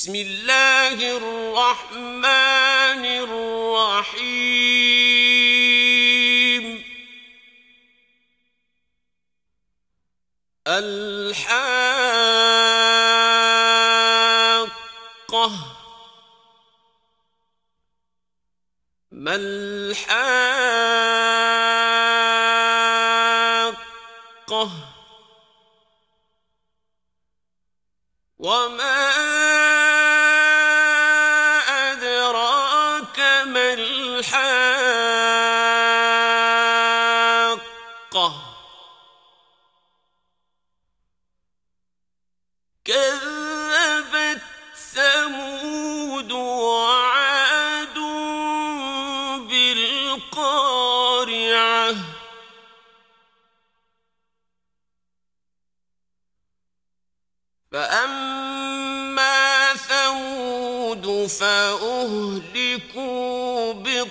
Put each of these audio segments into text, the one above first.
بسم الله الرحمن الرحيم الحاقة ما الحاقة وما أدراك ما الحاقة كذبت ثمود وعاد بالقارعة فأما ثمود فأهلكوا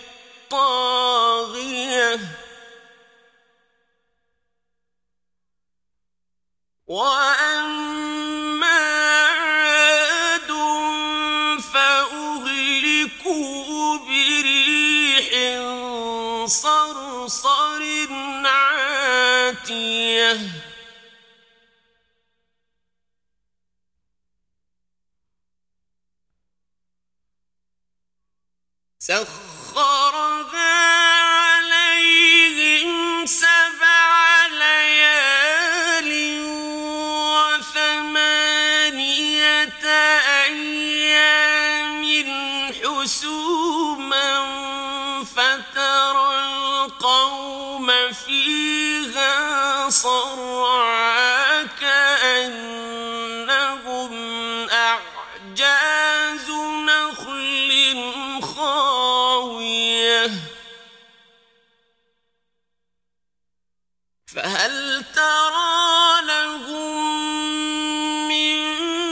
بالطاغية وأما عاد فأهلكوا بريح صرصر عاتية سخرها عليهم 7 ليال و8 أيام حسوما فترى القوم فيها صرعى كأنهم أعجاز نخل خاوية فهل ترى لهم من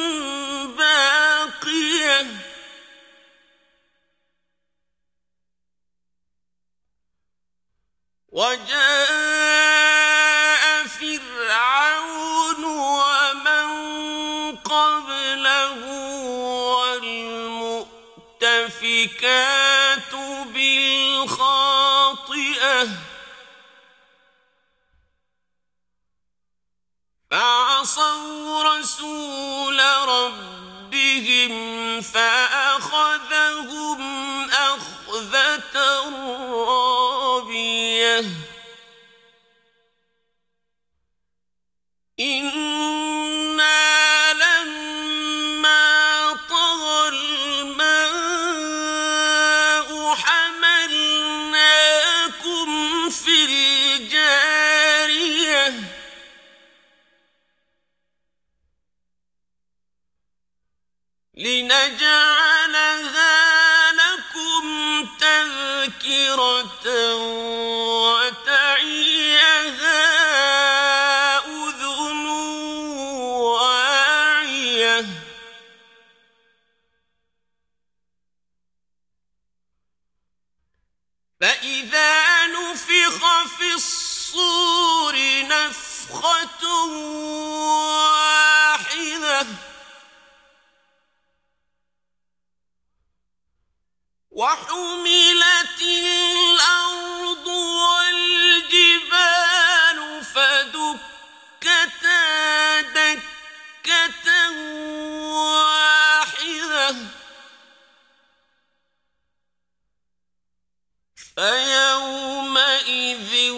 باقية وجاء فرعون ومن قبله والمؤتفكات بالخاطئة فعصوا رسول ربهم فأخذهم أخذة رابية إنا لما طغى الماء حملناكم في الجارية لنجعلها لكم تذكرة وتعيها أذن واعية فإذا نفخ في الصور نفخة واحدة وحملت الأرض والجبال فدكتا دكة واحدة فيومئذ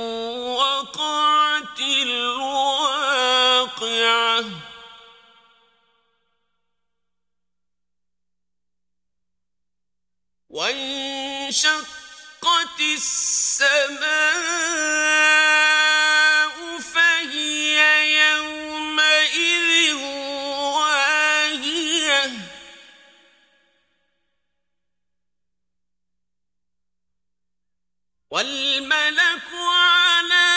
وقعت الواقعة وانشقت السماء فهي يومئذ واهية والملك على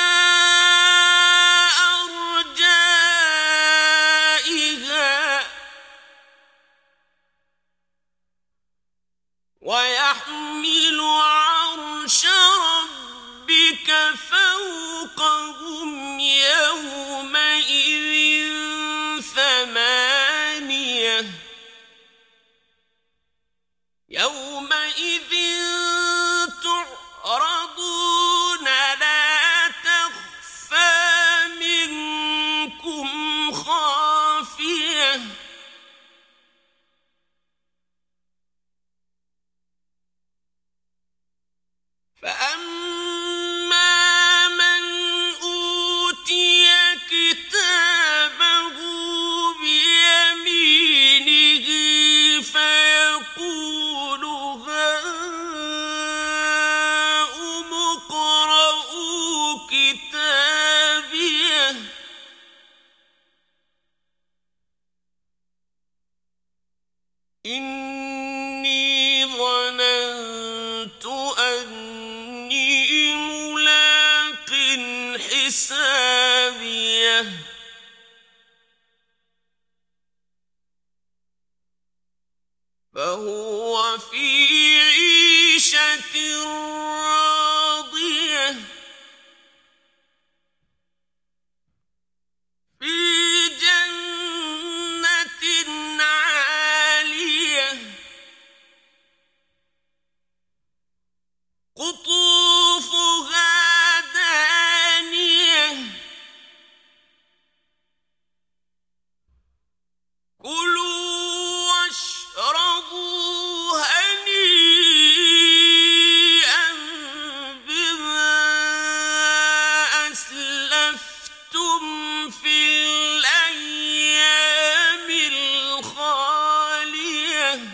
أرجائها ويحمل عرش ربك فوقهم يومئذ 8 إني ظننت أني ملاق حسابيه فهو في عيشة راضية في جنة عالية قطوفها دانية كلوا واشربوا هنيئا بما أسلفتم في الأيام الخالية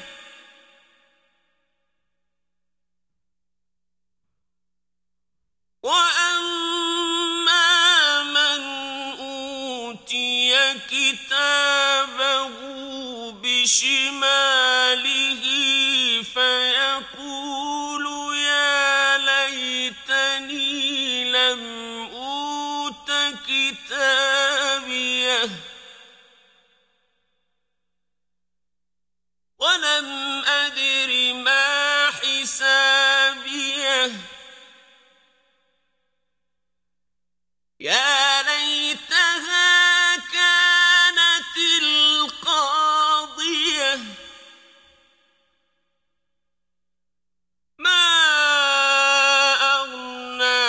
وأما من أوتي كتابه بشماله فيقول يا ليتني لم أوت كتابيه ولم أدر ما حسابيه يا ليتها كانت القاضية ما أغنى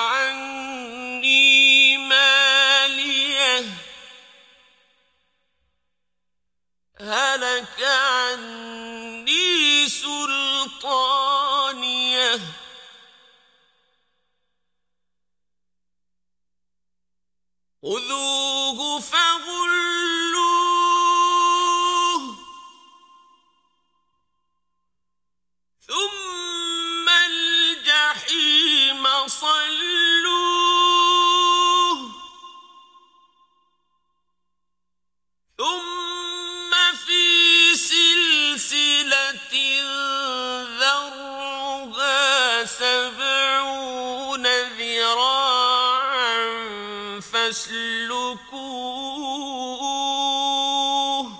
عني ماليه هلك عني سلطانيه خذوه فغلوه ثم الجحيم صلوه ثم في سلسلة ذرعها 70 ذراعا فاسلكوه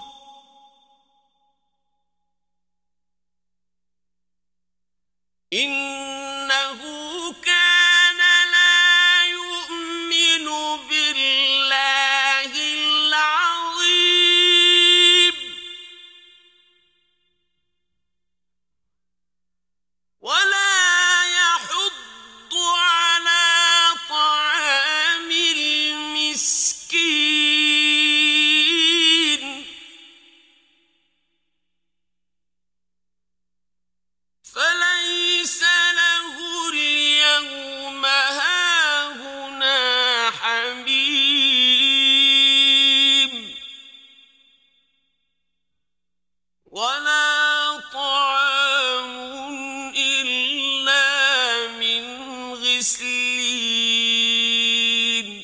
إنه كان لا يؤمن بالله العظيم ولا يحض على طعام المسكين فليس له اليوم هاهنا حميم ولا طعام إلا من غسلين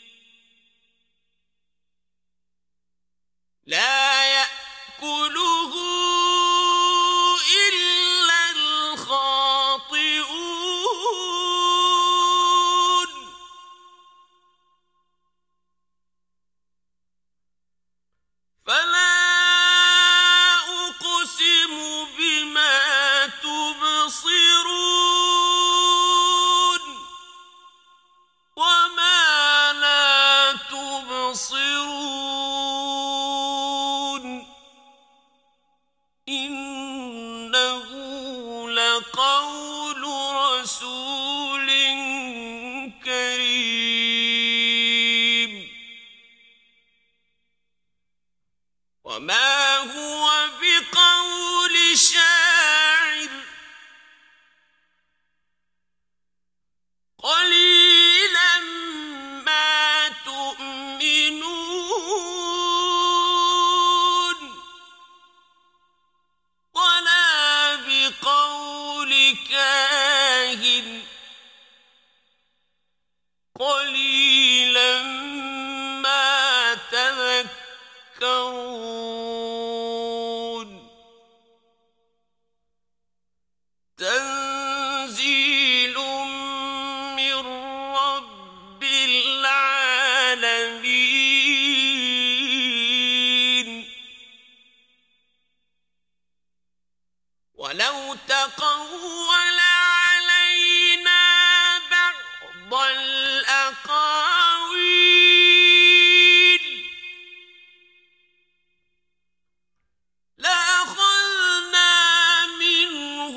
لا يأكله إلا الخاطئون فلا أقسم بما تبصرون وما لا تبصرون إنه لقول رسول كريم وما هو بقول شاعر قليلا ما تؤمنون ولا بقول كاهن قليلا ما تذكرون ولو تقول علينا بعض الأقاويل لأخذنا منه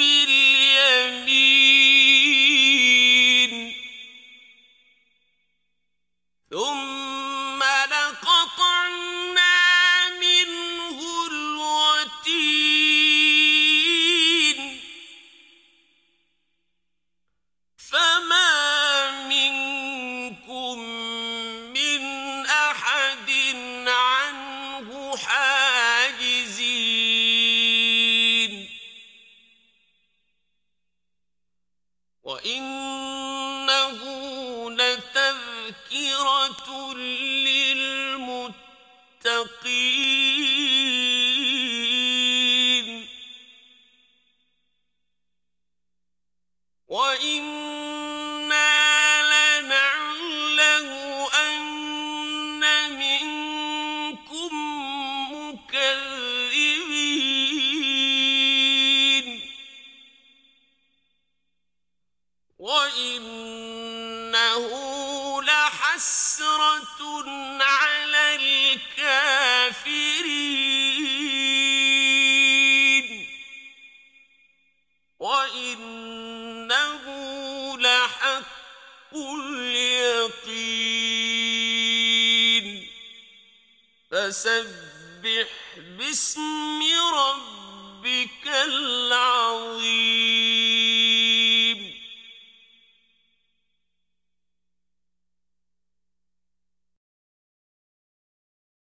باليمين ثم لقطعنا منه الوتين فما منكم من أحد عنه حاجزين وإنه لتذكرة للمتقين وإنا لنعلم أن منكم مكذبين وإنه لحسرة على الكافرين وإنه لحق اليقين فسبح باسم ربك العظيم